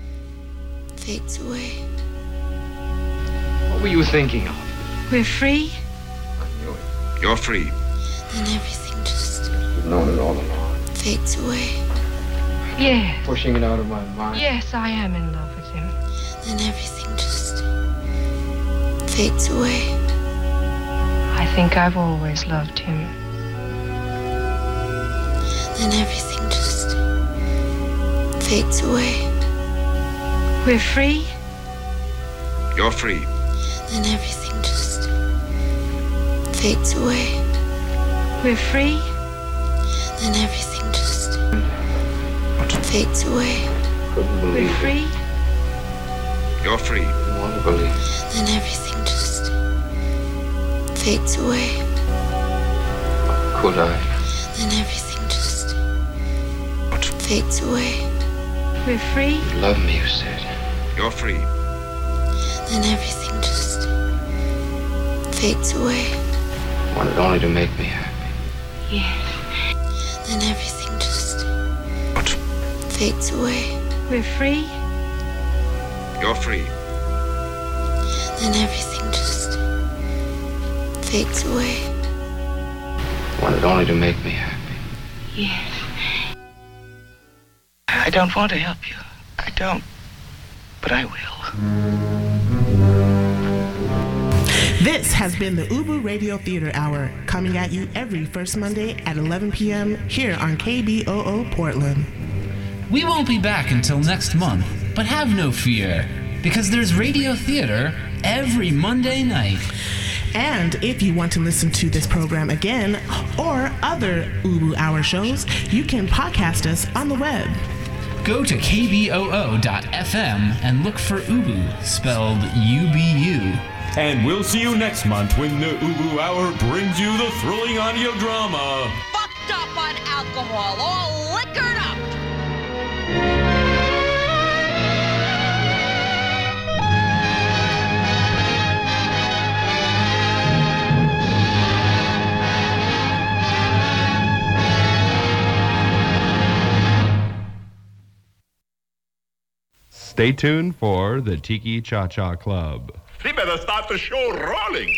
Fades away. What were you thinking of? We're free? You're free. Then everything just You've known it all along. fades away. Yes. Pushing it out of my mind. Yes, I am in love with him. Then everything just fades away. I think I've always loved him. Then everything just fades away. We're free? You're free. Then everything just fades away. We're free? Then everything just fades away. Couldn't believe We're free. it. You're free. I want to believe it. Then everything just fades away. Could I? Then everything just fades away. We're free. You love me, you said. You're free. Then everything just fades away. Wanted only to make me happy. Yes. Then everything just fades away. We're free. You're free. Then everything just fades away. Wanted only to make me happy. Yes. I don't want to help you. I don't. But I will. This has been the Ubu Radio Theater Hour, coming at you every first Monday at eleven p.m. here on K B O O Portland. We won't be back until next month, but have no fear, because there's radio theater every Monday night. And if you want to listen to this program again or other Ubu Hour shows, you can podcast us on the web. Go to K B O O dot F M and look for Ubu, spelled U B U. And we'll see you next month when the Ubu Hour brings you the thrilling audio drama. Fucked up on alcohol, all liquored up. Stay tuned for the Tiki Cha-Cha Club. We better start the show rolling.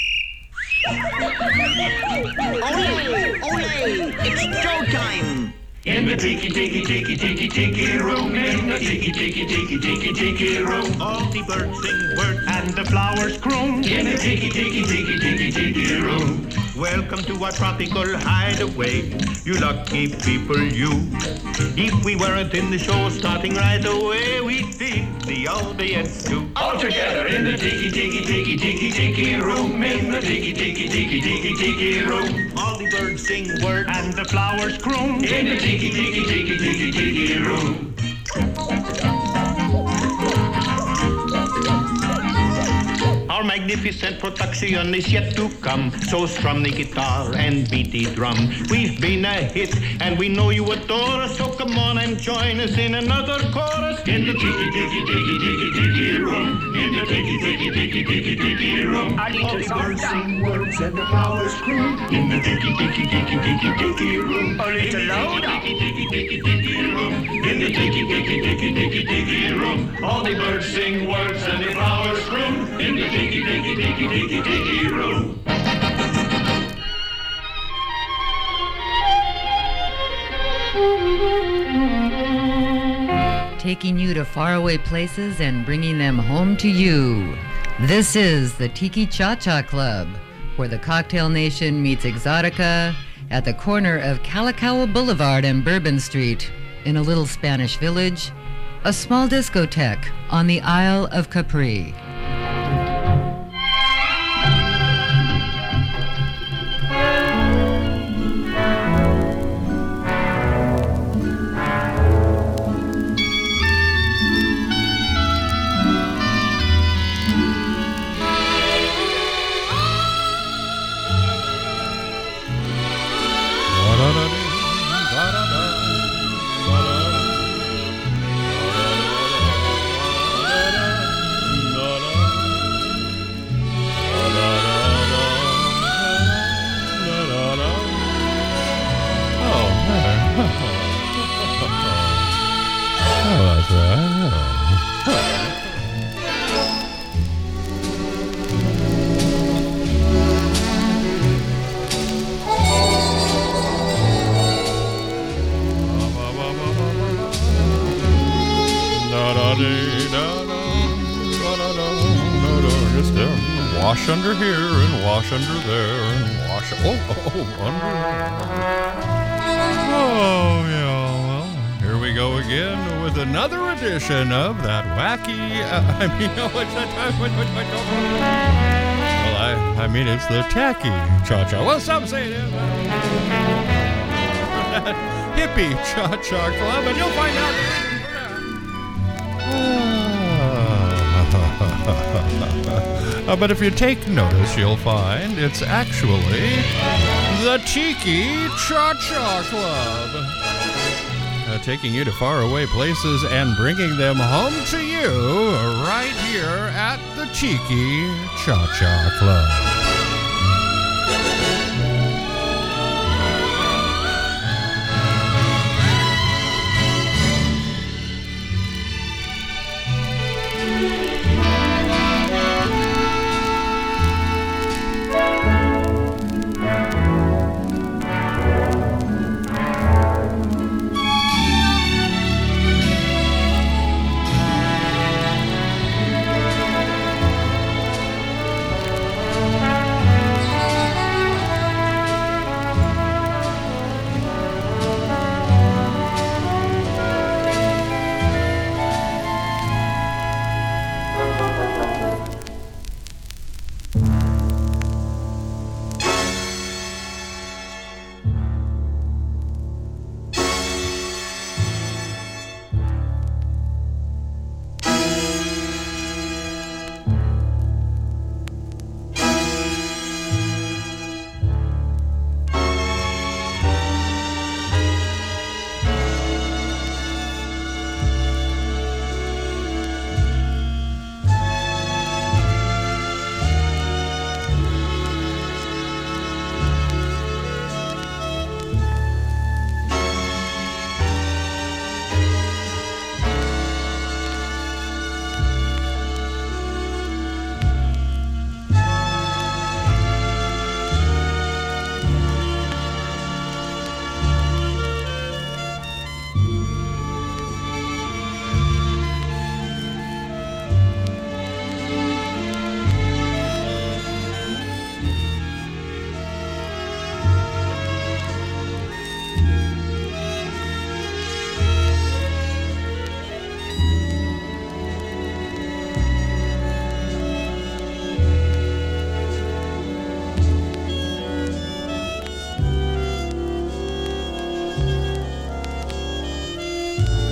Ole, ole, it's showtime. In the tiki tiki tiki tiki tiki room, in the tiki tiki tiki tiki tiki room, all the birds sing words and the flowers croon. In the tiki tiki tiki tiki tiki room. Welcome to our tropical hideaway, you lucky people, you. If we weren't in the show starting right away, we'd see the audience too. All together in the tiki tiki tiki tiki tiki room, in the tiki tiki tiki tiki tiki room, all the birds sing words and the flowers croon. In the tiki tiki tiki tiki tiki room. Our magnificent production is yet to come, so strum the guitar and beat the drum. We've been a hit and we know you adore us, so come on and join us in another chorus. In the tiki tiki tiki tiki tiki room, in the tiki tiki tiki tiki tiki room, all the birds sing words and the flowers croon. In the tiki tiki tiki tiki tiki room, a little louder. Tiki tiki tiki tiki room, in the tiki tiki tiki tiki tiki room, all the birds sing words and the flowers croon. In the tiki tiki tiki tiki tiki room. Taking you to faraway places and bringing them home to you. This is the Tiki Cha-Cha Club, where the Cocktail Nation meets Exotica at the corner of Kalakaua Boulevard and Bourbon Street in a little Spanish village, a small discotheque on the Isle of Capri. Wash under here and wash under there and wash oh oh under oh yeah well here we go again with another edition of that wacky uh, I mean what's that what, what, what, what, well I I mean it's the tacky cha-cha well some say it is hippie cha-cha club, and you'll find out. Uh, but if you take notice, you'll find it's actually the Tiki Cha-Cha Club. Uh, taking you to faraway places and bringing them home to you right here at the Tiki Cha-Cha Club.